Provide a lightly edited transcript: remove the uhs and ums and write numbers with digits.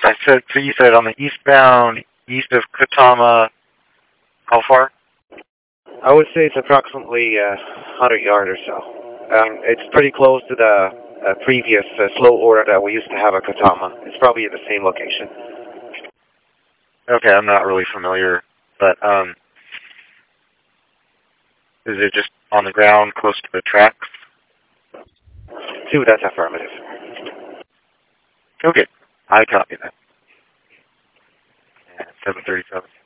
I said, so you said on the eastbound, east of Katama, how far? I would say it's approximately 100 yards or so. It's pretty close to the previous slow order that we used to have at Katama. It's probably at the same location. Okay, I'm not really familiar, but is it just on the ground close to the tracks? Two, that's affirmative. Okay, I copy that. 737.